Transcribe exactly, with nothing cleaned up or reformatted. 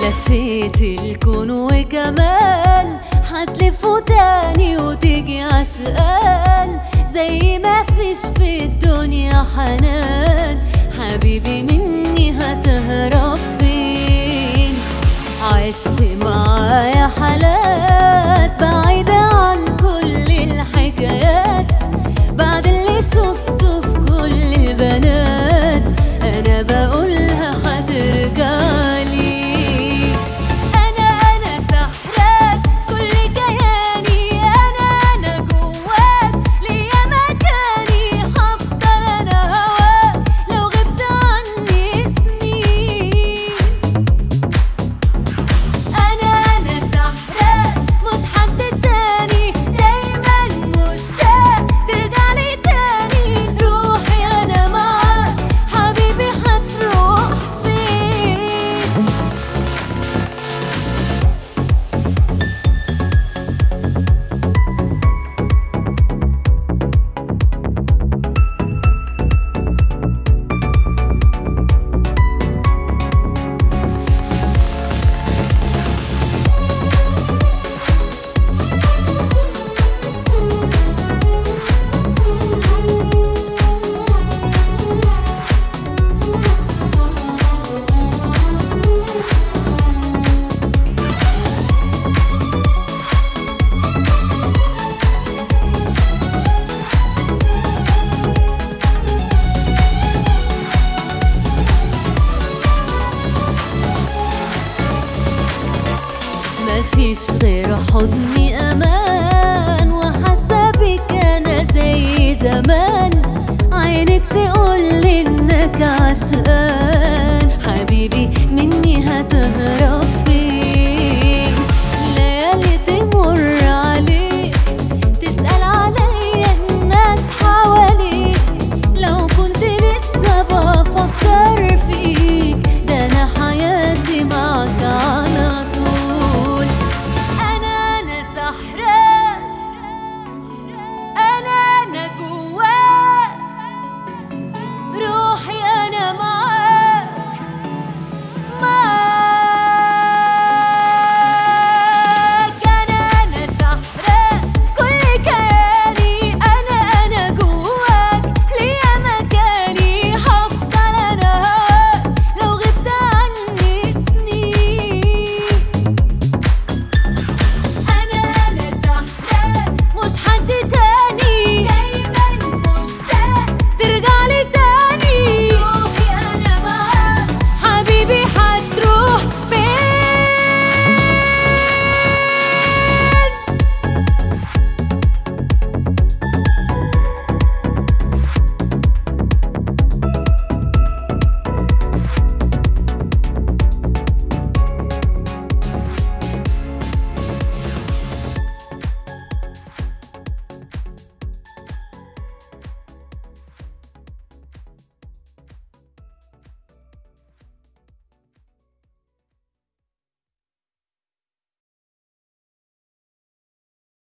لفيت الكون وكمان هتلفه تاني وتيجي عشقان زي ما فيش في الدنيا حنان. حبيبي مني هتهرب فين؟ عشت معايا حالات بعيدة عن كل الحكايات، بعد اللي شفته في كل البنات أنا بقولها هترجعلي. أنا أنا سحراك كل كياني، أنا أنا جواك ليا مكاني، هفضل أنا هواك لو غبت عني سنين. أنا أنا سحراك مش حد تاني، دايما مشتاق ترجعلي تاني. روحي أنا معاك حبيبي هتروح فين؟ مفيش غير حضني امان، وحاسه بيك انا زي زمان. عينك تقولي انك عشقان، حبيبي مني هتهرب